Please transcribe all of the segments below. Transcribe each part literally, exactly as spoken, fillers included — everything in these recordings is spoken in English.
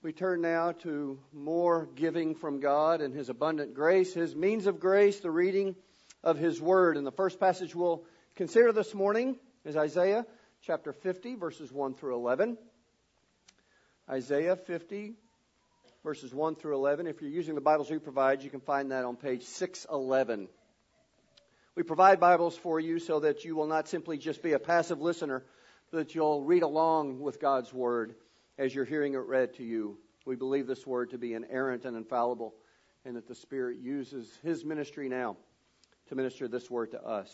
We turn now to more giving from God and His abundant grace, His means of grace, the reading of His Word. And the first passage we'll consider this morning is Isaiah chapter fifty, verses one through eleven. Isaiah fifty, verses one through eleven. If you're using the Bibles we provide, you can find that on page six eleven. We provide Bibles for you so that you will not simply just be a passive listener, but that you'll read along with God's Word as you're hearing it read to you. We believe this Word to be inerrant and infallible, and that the Spirit uses His ministry now to minister this Word to us.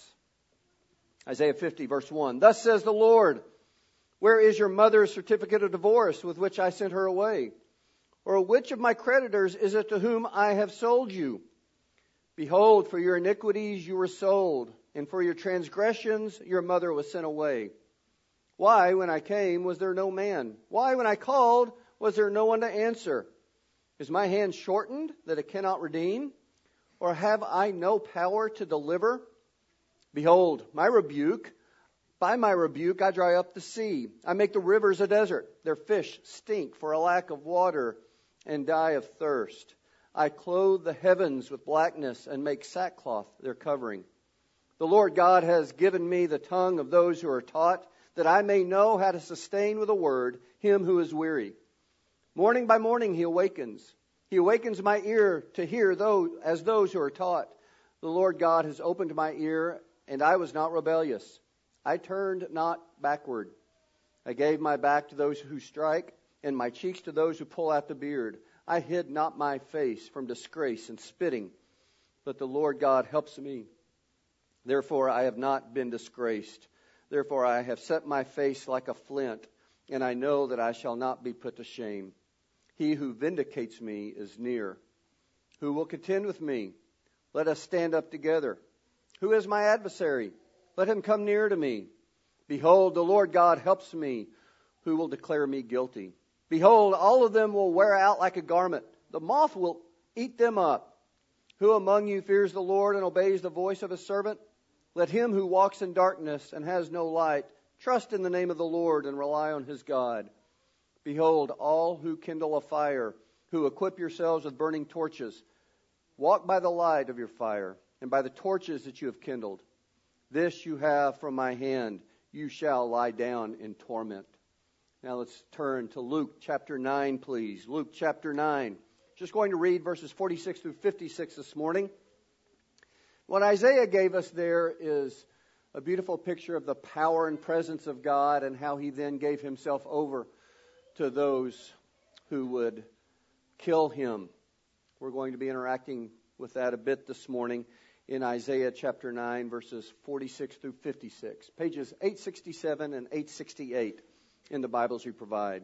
Isaiah fifty, verse one. Thus says the Lord, where is your mother's certificate of divorce with which I sent her away? Or which of my creditors is it to whom I have sold you? Behold, for your iniquities you were sold, and for your transgressions your mother was sent away. Why, when I came, was there no man? Why, when I called, was there no one to answer? Is my hand shortened that it cannot redeem? Or have I no power to deliver? Behold, my rebuke, by my rebuke I dry up the sea. I make the rivers a desert. Their fish stink for a lack of water and die of thirst. I clothe the heavens with blackness and make sackcloth their covering. The Lord God has given me the tongue of those who are taught, that I may know how to sustain with a word him who is weary. Morning by morning he awakens. He awakens my ear to hear those, as those who are taught. The Lord God has opened my ear, and I was not rebellious. I turned not backward. I gave my back to those who strike, and my cheeks to those who pull out the beard. I hid not my face from disgrace and spitting, but the Lord God helps me. Therefore I have not been disgraced. Therefore I have set my face like a flint, and I know that I shall not be put to shame. He who vindicates me is near. Who will contend with me? Let us stand up together. Who is my adversary? Let him come near to me. Behold, the Lord God helps me. Who will declare me guilty? Behold, all of them will wear out like a garment. The moth will eat them up. Who among you fears the Lord and obeys the voice of His servant? Let him who walks in darkness and has no light trust in the name of the Lord and rely on His God. Behold, all who kindle a fire, who equip yourselves with burning torches, walk by the light of your fire and by the torches that you have kindled. This you have from my hand. You shall lie down in torment. Now let's turn to Luke chapter nine, please. Luke chapter nine. Just going to read verses forty-six through fifty-six this morning. What Isaiah gave us there is a beautiful picture of the power and presence of God and how He then gave Himself over to those who would kill Him. We're going to be interacting with that a bit this morning in Isaiah chapter nine, verses forty-six through fifty-six. Pages eight sixty-seven and eight sixty-eight in the Bibles we provide.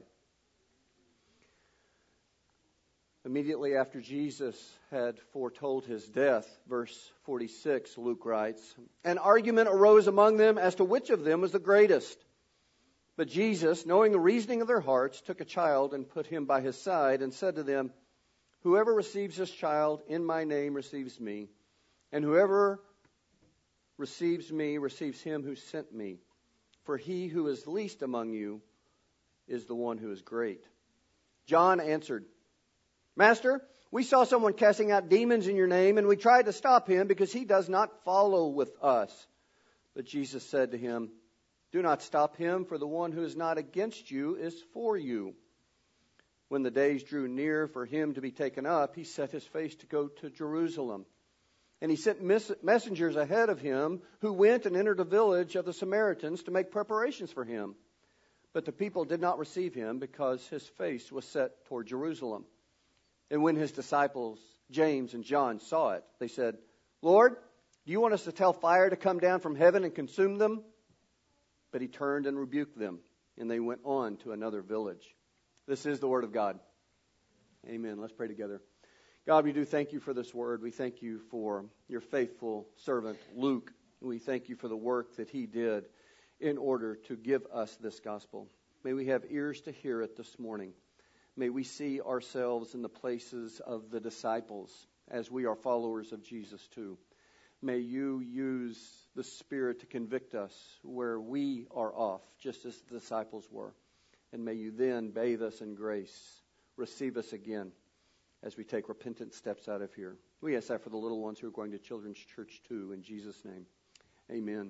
Immediately after Jesus had foretold His death, verse forty-six, Luke writes, an argument arose among them as to which of them was the greatest. But Jesus, knowing the reasoning of their hearts, took a child and put him by His side and said to them, whoever receives this child in my name receives me, and whoever receives me receives Him who sent me. For he who is least among you is the one who is great. John answered, Master, we saw someone casting out demons in your name, and we tried to stop him because he does not follow with us. But Jesus said to him, do not stop him, for the one who is not against you is for you. When the days drew near for him to be taken up, he set his face to go to Jerusalem. And he sent messengers ahead of him who went and entered a village of the Samaritans to make preparations for him. But the people did not receive him because his face was set toward Jerusalem. And when his disciples, James and John, saw it, they said, Lord, do you want us to tell fire to come down from heaven and consume them? But he turned and rebuked them, and they went on to another village. This is the word of God. Amen. Let's pray together. God, we do thank you for this word. We thank you for your faithful servant, Luke. We thank you for the work that he did in order to give us this gospel. May we have ears to hear it this morning. May we see ourselves in the places of the disciples as we are followers of Jesus too. May you use the Spirit to convict us where we are off, just as the disciples were. And may you then bathe us in grace receive us again as we take repentant steps out of here. We ask that for the little ones who are going to Children's Church too, in Jesus' name. Amen.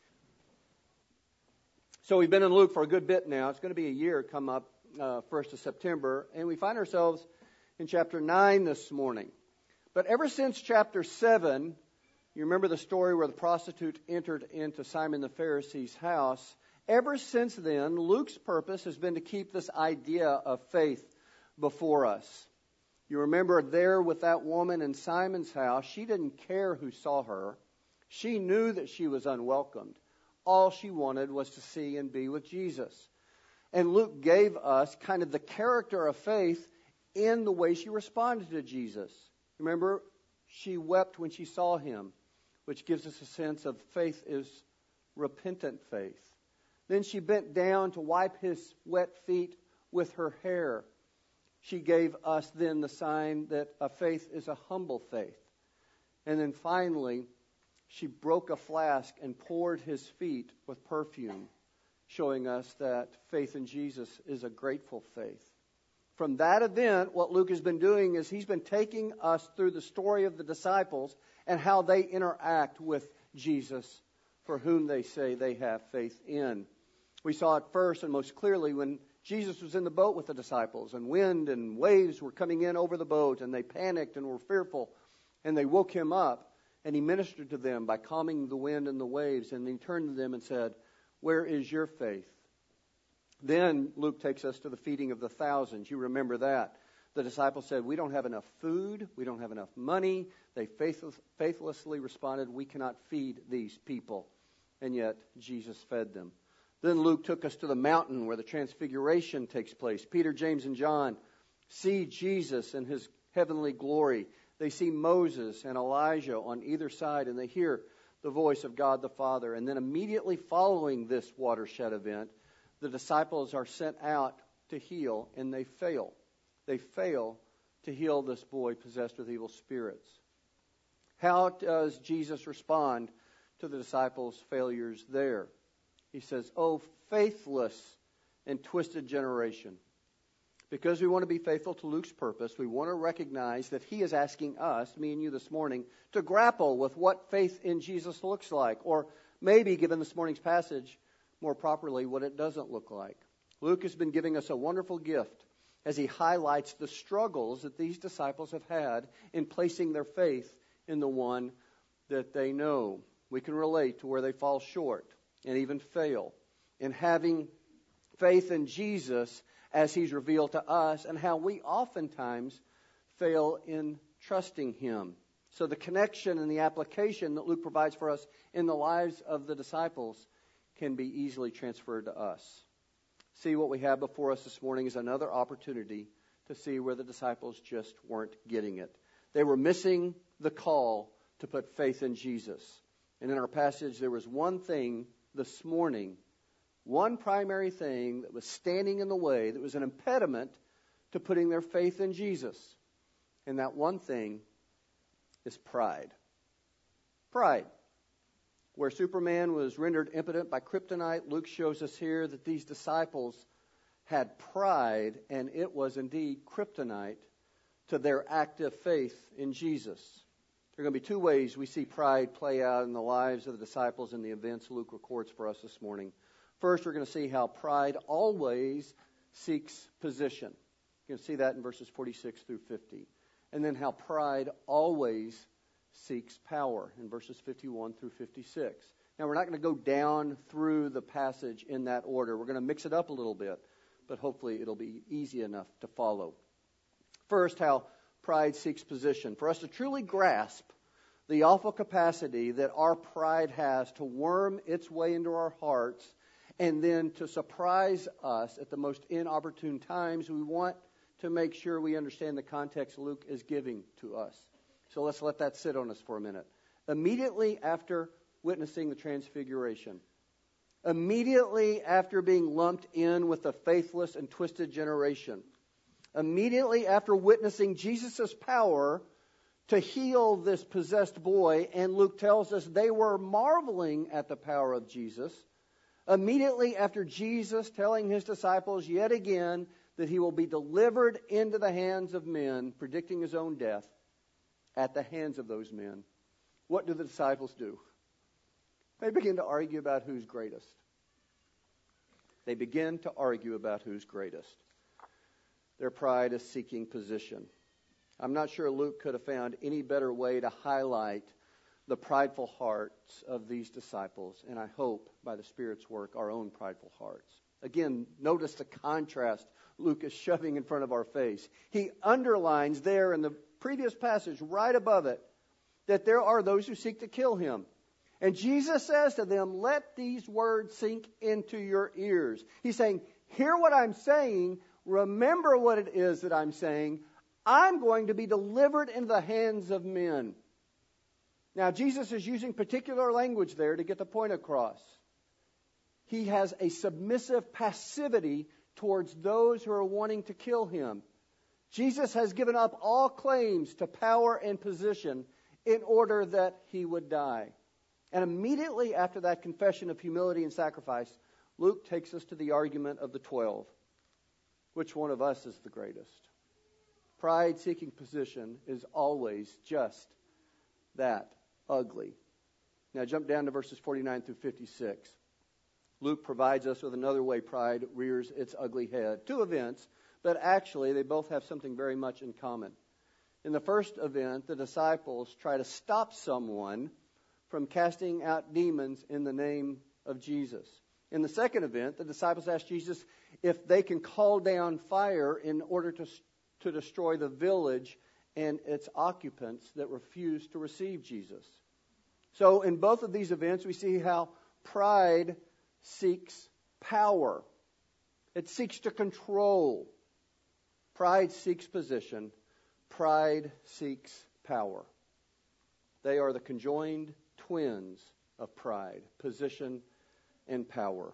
So we've been in Luke for a good bit now. It's going to be a year come up uh, first of September, and we find ourselves in chapter nine this morning. But ever since chapter seven, you remember the story where the prostitute entered into Simon the Pharisee's house. Ever since then, Luke's purpose has been to keep this idea of faith before us. You remember there with that woman in Simon's house, she didn't care who saw her. She knew that she was unwelcomed. All she wanted was to see and be with Jesus. And Luke gave us kind of the character of faith in the way she responded to Jesus. Remember, she wept when she saw him, which gives us a sense of faith is repentant faith. Then she bent down to wipe his wet feet with her hair. She gave us then the sign that a faith is a humble faith. And then finally, she broke a flask and poured his feet with perfume, showing us that faith in Jesus is a grateful faith. From that event, what Luke has been doing is he's been taking us through the story of the disciples and how they interact with Jesus, for whom they say they have faith in. We saw it first and most clearly when Jesus was in the boat with the disciples, and wind and waves were coming in over the boat, and they panicked and were fearful, and they woke him up, and he ministered to them by calming the wind and the waves, and he turned to them and said, "Where is your faith?" Then Luke takes us to the feeding of the thousands. You remember that. The disciples said, "We don't have enough food. We don't have enough money." They faithless, faithlessly responded, "We cannot feed these people." And yet Jesus fed them. Then Luke took us to the mountain where the transfiguration takes place. Peter, James, and John see Jesus in his heavenly glory. They see Moses and Elijah on either side, and they hear the voice of God the Father. And then immediately following this watershed event, the disciples are sent out to heal, and they fail. They fail to heal this boy possessed with evil spirits. How does Jesus respond to the disciples' failures there? He says, "Oh, faithless and twisted generation." Because we want to be faithful to Luke's purpose, we want to recognize that he is asking us, me and you this morning, to grapple with what faith in Jesus looks like, or maybe, given this morning's passage, more properly, what it doesn't look like. Luke has been giving us a wonderful gift as he highlights the struggles that these disciples have had in placing their faith in the one that they know. We can relate to where they fall short and even fail in having faith in Jesus as he's revealed to us, and how we oftentimes fail in trusting him. So the connection and the application that Luke provides for us in the lives of the disciples can be easily transferred to us. See, what we have before us this morning is another opportunity to see where the disciples just weren't getting it. They were missing the call to put faith in Jesus. And in our passage, there was one thing this morning, one primary thing that was standing in the way, that was an impediment to putting their faith in Jesus. And that one thing is pride. Pride. Where Superman was rendered impotent by kryptonite, Luke shows us here that these disciples had pride, and it was indeed kryptonite to their active faith in Jesus. There are going to be two ways we see pride play out in the lives of the disciples in the events Luke records for us this morning. First, we're going to see how pride always seeks position. You can see that in verses forty-six through fifty. And then how pride always seeks power in verses fifty-one through fifty-six. Now, we're not going to go down through the passage in that order. We're going to mix it up a little bit, but hopefully it'll be easy enough to follow. First, how pride seeks position. For us to truly grasp the awful capacity that our pride has to worm its way into our hearts and then to surprise us at the most inopportune times, we want to make sure we understand the context Luke is giving to us. So let's let that sit on us for a minute. Immediately after witnessing the transfiguration, immediately after being lumped in with the faithless and twisted generation, immediately after witnessing Jesus' power to heal this possessed boy, and Luke tells us they were marveling at the power of Jesus, immediately after Jesus telling his disciples yet again that he will be delivered into the hands of men, predicting his own death at the hands of those men. What do the disciples do? They begin to argue about who's greatest. They begin to argue about who's greatest. Their pride is seeking position. I'm not sure Luke could have found any better way to highlight the prideful hearts of these disciples, and I hope by the Spirit's work, our own prideful hearts. Again, notice the contrast Luke is shoving in front of our face. He underlines there in the previous passage, right above it, that there are those who seek to kill him. And Jesus says to them, let these words sink into your ears. He's saying, hear what I'm saying, remember what it is that I'm saying. I'm going to be delivered into the hands of men. Now, Jesus is using particular language there to get the point across. He has a submissive passivity towards those who are wanting to kill him. Jesus has given up all claims to power and position in order that he would die. And immediately after that confession of humility and sacrifice, Luke takes us to the argument of the twelve. Which one of us is the greatest? Pride-seeking position is always just that, ugly. Now jump down to verses forty-nine through fifty-six. Luke provides us with another way pride rears its ugly head. Two events, but actually they both have something very much in common. In the first event, the disciples try to stop someone from casting out demons in the name of Jesus. In the second event, the disciples ask Jesus if they can call down fire in order to, to destroy the village and its occupants that refuse to receive Jesus. So in both of these events, we see how pride seeks power. It seeks to control. Pride seeks position. Pride seeks power. They are the conjoined twins of pride, position and power.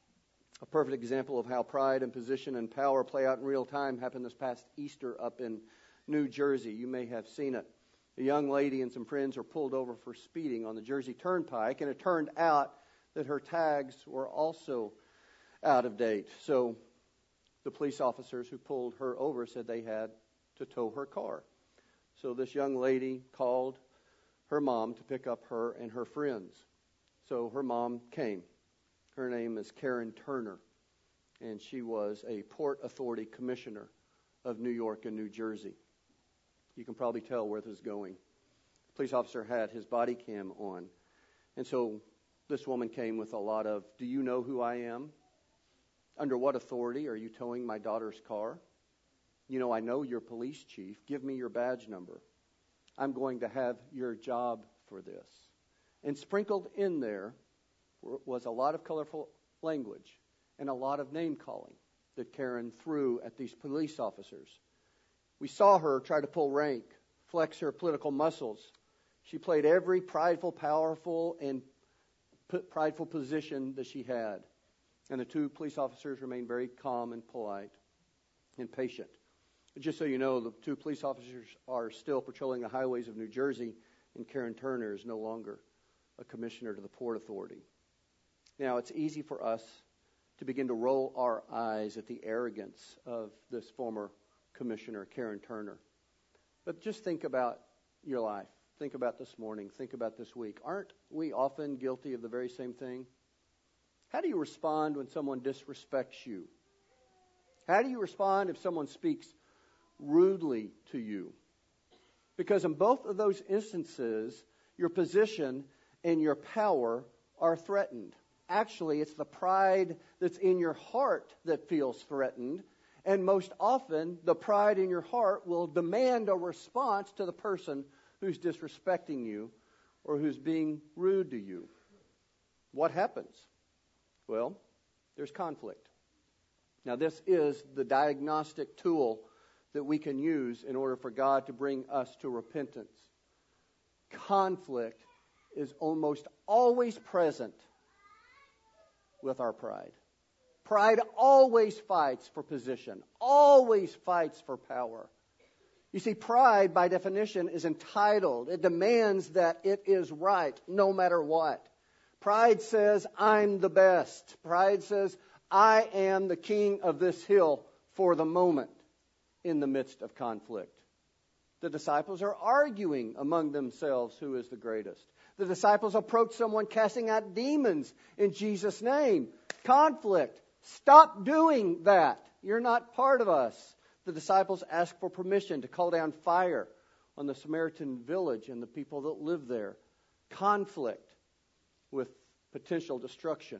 A perfect example of how pride and position and power play out in real time happened this past Easter up in New Jersey. You may have seen it. A young lady and some friends were pulled over for speeding on the Jersey Turnpike, and it turned out that her tags were also out of date. So the police officers who pulled her over said they had to tow her car. So this young lady called her mom to pick up her and her friends. So her mom came. Her name is Karen Turner, and she was a Port Authority Commissioner of New York and New Jersey. You can probably tell where this is going. The police officer had his body cam on, and so this woman came with a lot of, do you know who I am? Under what authority are you towing my daughter's car? You know, I know you're police chief. Give me your badge number. I'm going to have your job for this. And sprinkled in there was a lot of colorful language and a lot of name calling that Karen threw at these police officers. We saw her try to pull rank, flex her political muscles. She played every prideful, powerful, and prideful position that she had. And the two police officers remained very calm and polite and patient. Just so you know, the two police officers are still patrolling the highways of New Jersey, and Karen Turner is no longer a commissioner to the Port Authority. Now, it's easy for us to begin to roll our eyes at the arrogance of this former commissioner, Karen Turner. But just think about your life. Think about this morning. Think about this week. Aren't we often guilty of the very same thing? How do you respond when someone disrespects you? How do you respond if someone speaks rudely to you? Because in both of those instances, your position and your power are threatened. Actually, it's the pride that's in your heart that feels threatened. And most often, the pride in your heart will demand a response to the person who's disrespecting you or who's being rude to you. What happens? Well, there's conflict. Now, this is the diagnostic tool that we can use in order for God to bring us to repentance. Conflict is almost always present with our pride. Pride always fights for position, always fights for power. You see, pride, by definition, is entitled. It demands that it is right, no matter what. Pride says, I'm the best. Pride says, I am the king of this hill for the moment in the midst of conflict. The disciples are arguing among themselves who is the greatest. The disciples approach someone casting out demons in Jesus' name. Conflict. Stop doing that. You're not part of us. The disciples ask for permission to call down fire on the Samaritan village and the people that live there. Conflict with potential destruction.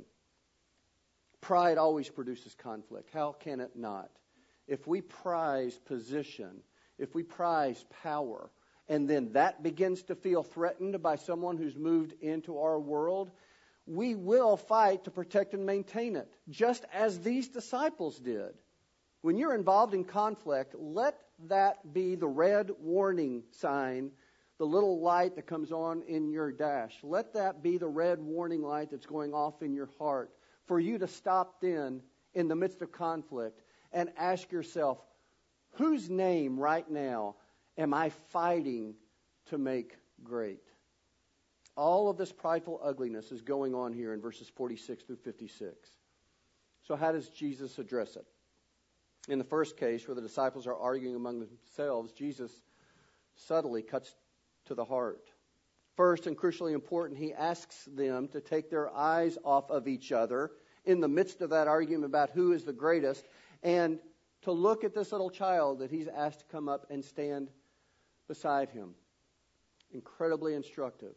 Pride always produces conflict. How can it not? If we prize position, if we prize power, and then that begins to feel threatened by someone who's moved into our world, we will fight to protect and maintain it, just as these disciples did. When you're involved in conflict, let that be the red warning sign, the little light that comes on in your dash. Let that be the red warning light that's going off in your heart for you to stop then in the midst of conflict and ask yourself, whose name right now am I fighting to make great? All of this prideful ugliness is going on here in verses forty-six through fifty-six. So how does Jesus address it? In the first case, where the disciples are arguing among themselves, Jesus subtly cuts to the heart. First, and crucially important, he asks them to take their eyes off of each other in the midst of that argument about who is the greatest, and to look at this little child that he's asked to come up and stand beside him. Incredibly instructive.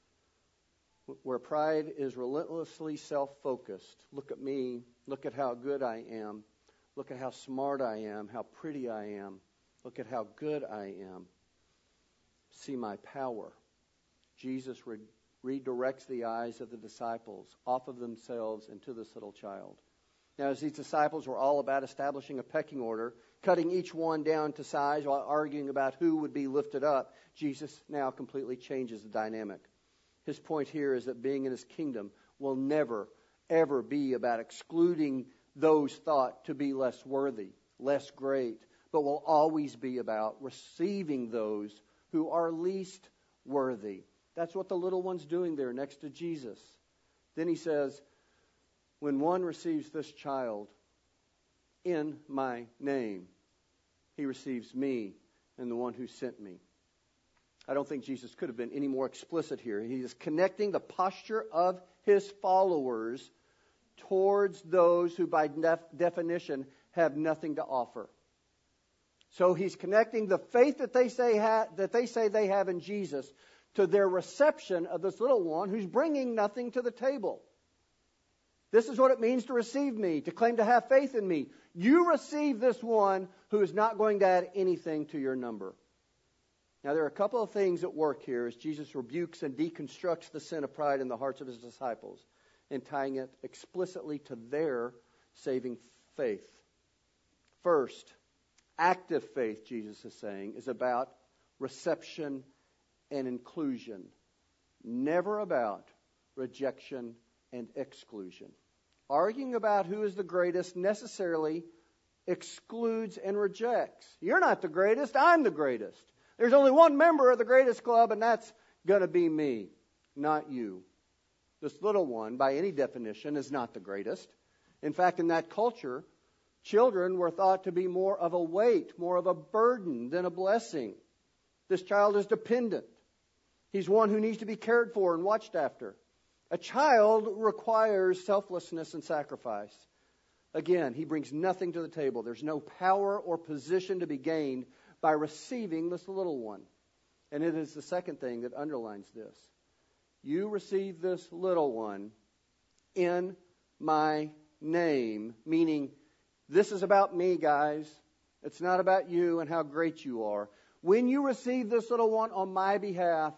Where pride is relentlessly self-focused. Look at me. Look at how good I am. Look at how smart I am, how pretty I am. Look at how good I am. See my power. Jesus re- redirects the eyes of the disciples off of themselves and to this little child. Now, as these disciples were all about establishing a pecking order, cutting each one down to size while arguing about who would be lifted up, Jesus now completely changes the dynamic. His point here is that being in his kingdom will never, ever be about excluding those thought to be less worthy, less great, but will always be about receiving those who are least worthy. That's what the little one's doing there next to Jesus. Then he says, when one receives this child in my name, he receives me and the one who sent me. I don't think Jesus could have been any more explicit here. He is connecting the posture of his followers towards those who by def- definition have nothing to offer. So he's connecting the faith that they say ha- that they say they have in Jesus to their reception of this little one who's bringing nothing to the table. This is what it means to receive me, to claim to have faith in me. You receive this one who is not going to add anything to your number. Now, there are a couple of things at work here as Jesus rebukes and deconstructs the sin of pride in the hearts of his disciples and tying it explicitly to their saving faith. First, active faith, Jesus is saying, is about reception and inclusion, never about rejection and exclusion. Arguing about who is the greatest necessarily excludes and rejects. You're not the greatest, I'm the greatest. There's only one member of the greatest club, and that's going to be me, not you. This little one, by any definition, is not the greatest. In fact, in that culture, children were thought to be more of a weight, more of a burden than a blessing. This child is dependent. He's one who needs to be cared for and watched after. A child requires selflessness and sacrifice. Again, he brings nothing to the table. There's no power or position to be gained by receiving this little one. And it is the second thing that underlines this. You receive this little one in my name, meaning this is about me, guys. It's not about you and how great you are. When you receive this little one on my behalf,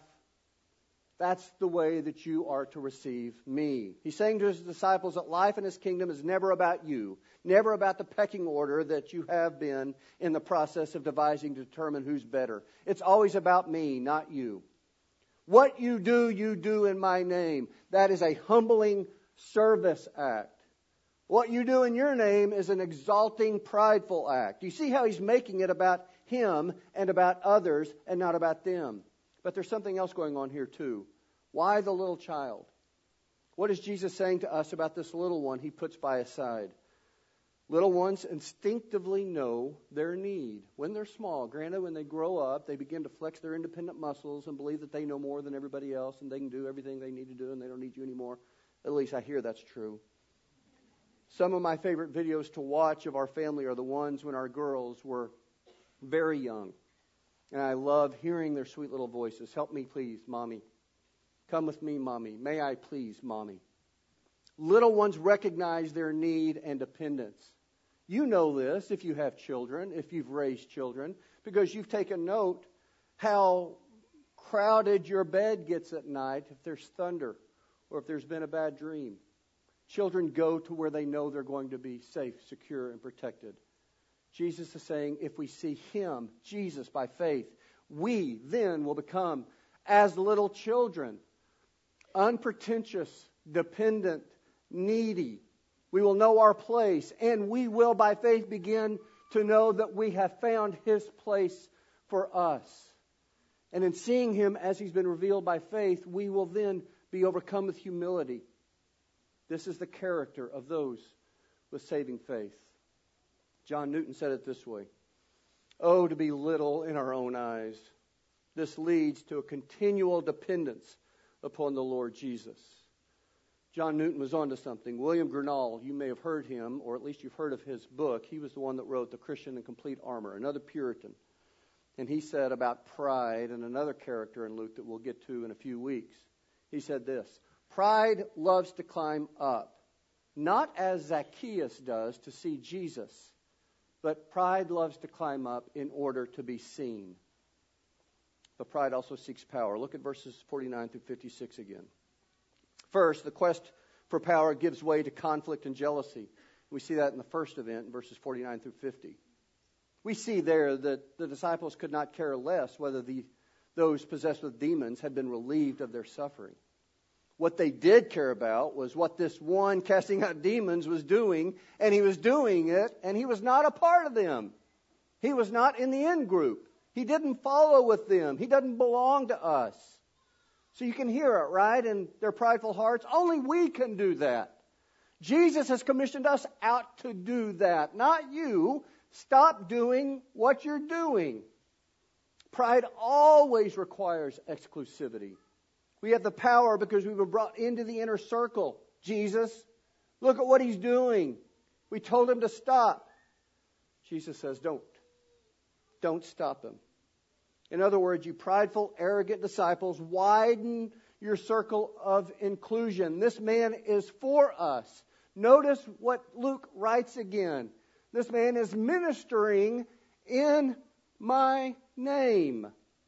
that's the way that you are to receive me. He's saying to his disciples that life in his kingdom is never about you, never about the pecking order that you have been in the process of devising to determine who's better. It's always about me, not you. What you do, you do in my name. That is a humbling service act. What you do in your name is an exalting, prideful act. You see how he's making it about him and about others and not about them. But there's something else going on here too. Why the little child? What is Jesus saying to us about this little one he puts by his side? Little ones instinctively know their need. When they're small, granted, when they grow up, they begin to flex their independent muscles and believe that they know more than everybody else and they can do everything they need to do and they don't need you anymore. At least I hear that's true. Some of my favorite videos to watch of our family are the ones when our girls were very young. And I love hearing their sweet little voices. Help me, please, Mommy. Come with me, Mommy. May I please, Mommy. Little ones recognize their need and dependence. You know this if you have children, if you've raised children, because you've taken note how crowded your bed gets at night if there's thunder or if there's been a bad dream. Children go to where they know they're going to be safe, secure, and protected. Jesus is saying if we see Him, Jesus, by faith, we then will become as little children, unpretentious, dependent, needy. We will know our place, and we will, by faith, begin to know that we have found His place for us. And in seeing Him as He's been revealed by faith, we will then be overcome with humility. This is the character of those with saving faith. John Newton said it this way: "Oh, to be little in our own eyes. This leads to a continual dependence upon the Lord Jesus." John Newton was onto something. William Gurnall, you may have heard him, or at least you've heard of his book. He was the one that wrote The Christian in Complete Armor, another Puritan. And he said about pride, and another character in Luke that we'll get to in a few weeks. He said this: "Pride loves to climb up, not as Zacchaeus does to see Jesus, but pride loves to climb up in order to be seen." But pride also seeks power. Look at verses forty-nine through fifty-six again. First, the quest for power gives way to conflict and jealousy. We see that in the first event, in verses forty-nine through fifty. We see there that the disciples could not care less whether the, those possessed with demons had been relieved of their suffering. What they did care about was what this one casting out demons was doing, and he was doing it, and he was not a part of them. He was not in the in group. He didn't follow with them. He doesn't belong to us. So you can hear it, right? In their prideful hearts, only we can do that. Jesus has commissioned us out to do that, not you. Stop doing what you're doing. Pride always requires exclusivity. We have the power because we were brought into the inner circle. Jesus, look at what He's doing. We told Him to stop. Jesus says, don't. Don't stop Him. In other words, you prideful, arrogant disciples, widen your circle of inclusion. This man is for us. Notice what Luke writes again. This man is ministering in my name.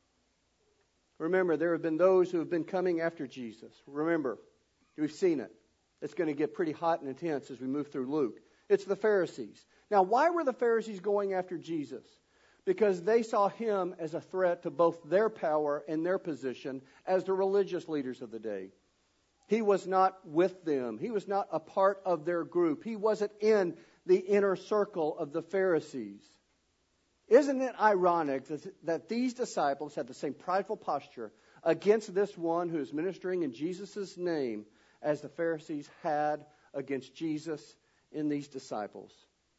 Remember, there have been those who have been coming after Jesus. Remember, we've seen it. It's going to get pretty hot and intense as we move through Luke. It's the Pharisees. Now, why were the Pharisees going after Jesus? Because they saw Him as a threat to both their power and their position as the religious leaders of the day. He was not with them. He was not a part of their group. He wasn't in the inner circle of the Pharisees. Isn't it ironic that, that these disciples had the same prideful posture against this one who is ministering in Jesus' name as the Pharisees had against Jesus in these disciples?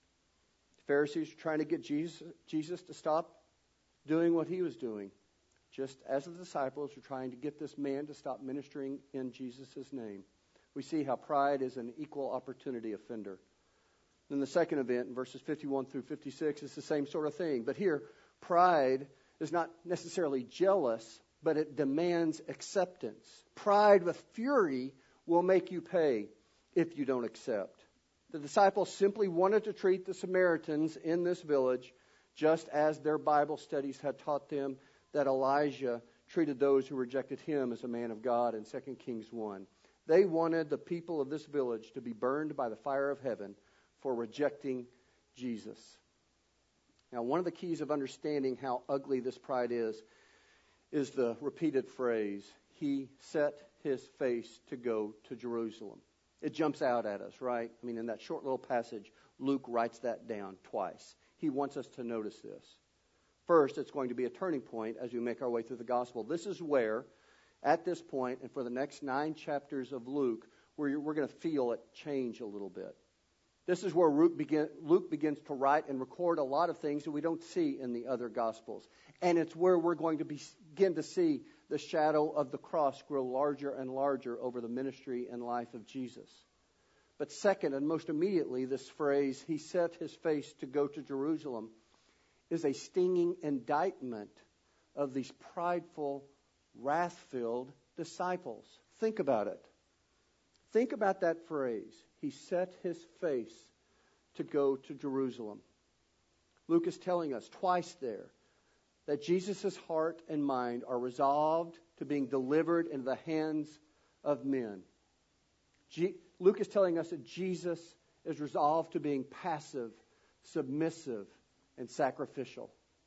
The Pharisees were trying to get Jesus, Jesus to stop doing what He was doing, just as the disciples were trying to get this man to stop ministering in Jesus' name. We see how pride is an equal opportunity offender. Then the second event, in verses fifty-one through fifty-six, is the same sort of thing. But here, pride is not necessarily jealous, but it demands acceptance. Pride with fury will make you pay if you don't accept. The disciples simply wanted to treat the Samaritans in this village just as their Bible studies had taught them that Elijah treated those who rejected him as a man of God in Second Kings one. They wanted the people of this village to be burned by the fire of heaven for rejecting Jesus. Now, one of the keys of understanding how ugly this pride is, is the repeated phrase, He set His face to go to Jerusalem. It jumps out at us, right? I mean, in that short little passage, Luke writes that down twice. He wants us to notice this. First, it's going to be a turning point as we make our way through the gospel. This is where, at this point, and for the next nine chapters of Luke, where we're going to feel it change a little bit. This is where Luke, begin, Luke begins to write and record a lot of things that we don't see in the other Gospels. And it's where we're going to be, begin to see the shadow of the cross grow larger and larger over the ministry and life of Jesus. But second, and most immediately, this phrase, he set his face to go to Jerusalem, is a stinging indictment of these prideful, wrath-filled disciples. Think about it. Think about that phrase. He set his face to go to Jerusalem. Luke is telling us twice there that Jesus' heart and mind are resolved to being delivered into the hands of men. G- Luke is telling us that Jesus is resolved to being passive, submissive, and sacrificial.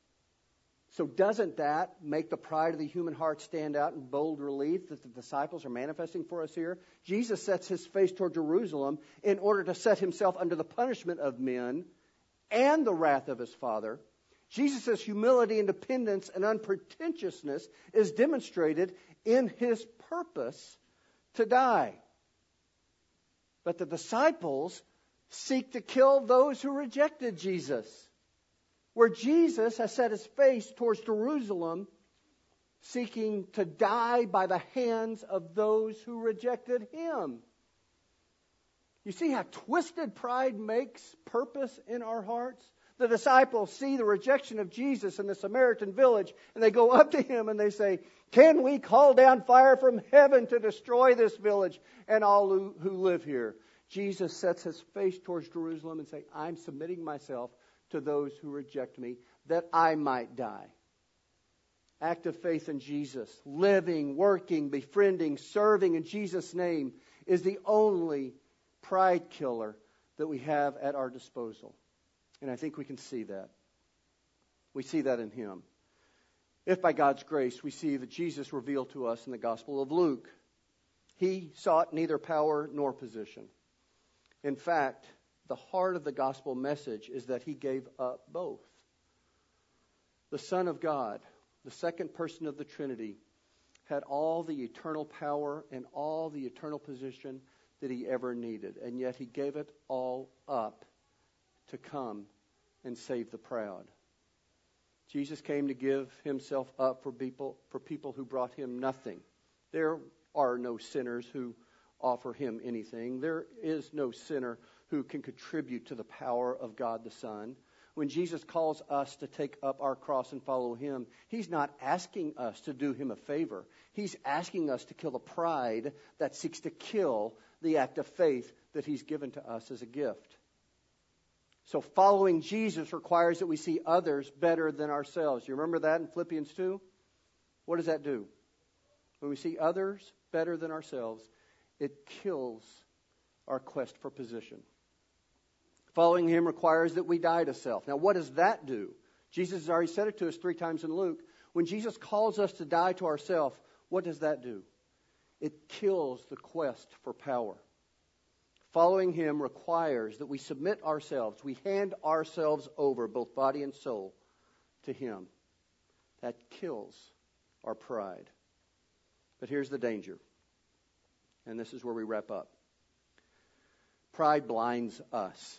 So doesn't that make the pride of the human heart stand out in bold relief that the disciples are manifesting for us here? Jesus sets his face toward Jerusalem in order to set himself under the punishment of men and the wrath of his Father. Jesus' humility and dependence and unpretentiousness is demonstrated in his purpose to die. But the disciples seek to kill those who rejected Jesus. Where Jesus has set his face towards Jerusalem, seeking to die by the hands of those who rejected him. You see how twisted pride makes purpose in our hearts? The disciples see the rejection of Jesus in the Samaritan village, and they go up to him and they say, "Can we call down fire from heaven to destroy this village and all who, who live here?" Jesus sets his face towards Jerusalem and says, "I'm submitting myself to those who reject me, that I might die." Act of faith in Jesus, living, working, befriending, serving in Jesus' name is the only pride killer that we have at our disposal. And I think we can see that. We see that in him. If by God's grace we see that Jesus revealed to us in the Gospel of Luke, he sought neither power nor position. In fact, the heart of the gospel message is that he gave up both. The Son of God, the second person of the Trinity, had all the eternal power and all the eternal position that he ever needed. And yet he gave it all up to come and save the proud. Jesus came to give himself up for people, for people who brought him nothing. There are no sinners who offer him anything. There is no sinner who can contribute to the power of God the Son. When Jesus calls us to take up our cross and follow him, he's not asking us to do him a favor. He's asking us to kill the pride that seeks to kill the act of faith that he's given to us as a gift. So following Jesus requires that we see others better than ourselves. You remember that in Philippians two? What does that do? When we see others better than ourselves, it kills our quest for position. Following him requires that we die to self. Now, what does that do? Jesus has already said it to us three times in Luke. When Jesus calls us to die to ourselves, what does that do? It kills the quest for power. Following him requires that we submit ourselves, we hand ourselves over, both body and soul, to him. That kills our pride. But here's the danger. And this is where we wrap up. Pride blinds us.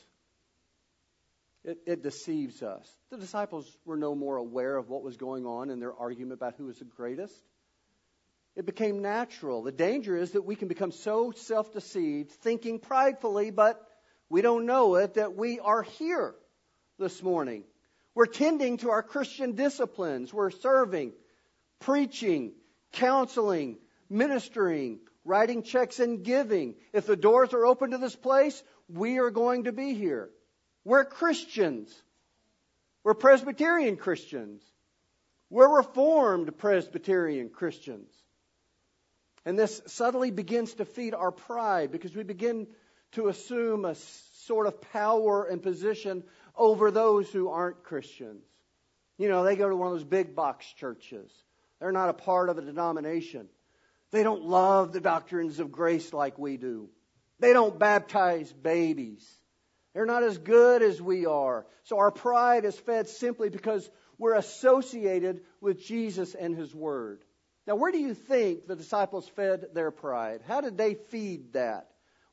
It, it deceives us. The disciples were no more aware of what was going on in their argument about who was the greatest. It became natural. The danger is that we can become so self-deceived, thinking pridefully, but we don't know it, that we are here this morning. We're tending to our Christian disciplines. We're serving, preaching, counseling, ministering, writing checks and giving. If the doors are open to this place, we are going to be here. We're Christians. We're Presbyterian Christians. We're Reformed Presbyterian Christians. And this subtly begins to feed our pride because we begin to assume a sort of power and position over those who aren't Christians. You know, they go to one of those big box churches. They're not a part of a denomination. They don't love the doctrines of grace like we do. They don't baptize babies. They're not as good as we are. So our pride is fed simply because we're associated with Jesus and his word. Now, where do you think the disciples fed their pride? How did they feed that?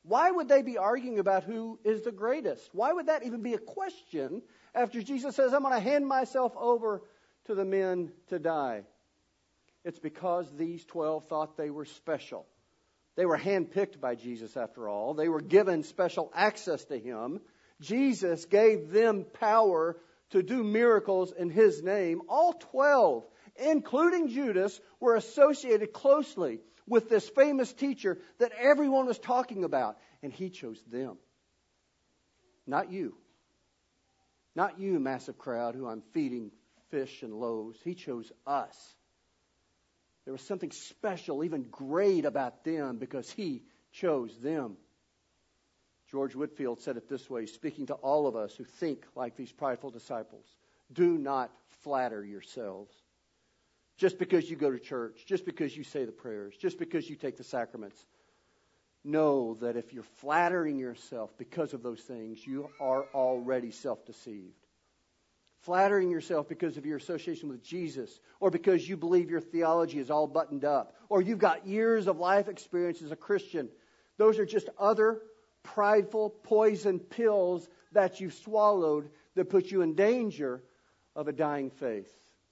Why would they be arguing about who is the greatest? Why would that even be a question after Jesus says, I'm going to hand myself over to the men to die? It's because these twelve thought they were special. They were handpicked by Jesus, after all. They were given special access to Him. Jesus gave them power to do miracles in His name. All twelve, including Judas, were associated closely with this famous teacher that everyone was talking about. And He chose them. Not you. Not you, massive crowd, who I'm feeding fish and loaves. He chose us. There was something special, even great about them because He chose them. George Whitefield said it this way, speaking to all of us who think like these prideful disciples. Do not flatter yourselves. Just because you go to church, just because you say the prayers, just because you take the sacraments. Know that if you're flattering yourself because of those things, you are already self-deceived. Flattering yourself because of your association with Jesus, or because you believe your theology is all buttoned up, or you've got years of life experience as a Christian. Those are just other prideful poison pills that you've swallowed that put you in danger of a dying faith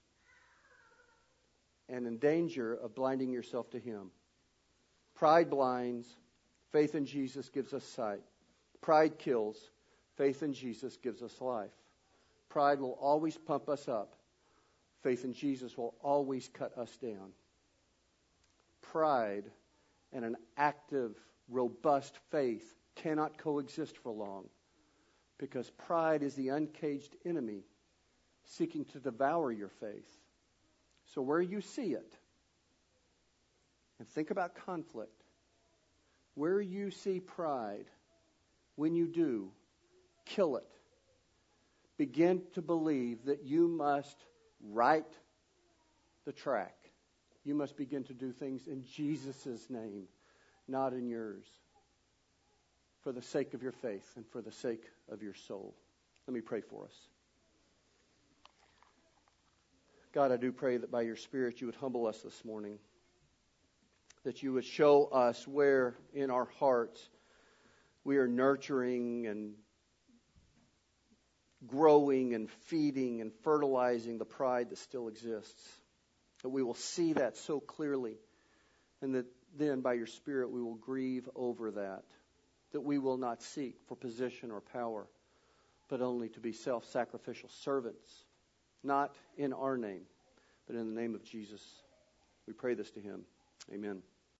and in danger of blinding yourself to Him. Pride blinds. Faith in Jesus gives us sight. Pride kills. Faith in Jesus gives us life. Pride will always pump us up. Faith in Jesus will always cut us down. Pride and an active, robust faith cannot coexist for long, because pride is the uncaged enemy seeking to devour your faith. So where you see it, and think about conflict, where you see pride, when you do, kill it. Begin to believe that you must right the track. You must begin to do things in Jesus' name, not in yours, for the sake of your faith and for the sake of your soul. Let me pray for us. God, I do pray that by your Spirit you would humble us this morning, that you would show us where in our hearts we are nurturing and growing and feeding and fertilizing the pride that still exists. That we will see that so clearly, and that then by your Spirit we will grieve over that. That we will not seek for position or power, but only to be self-sacrificial servants, not in our name, but in the name of Jesus. We pray this to Him. Amen.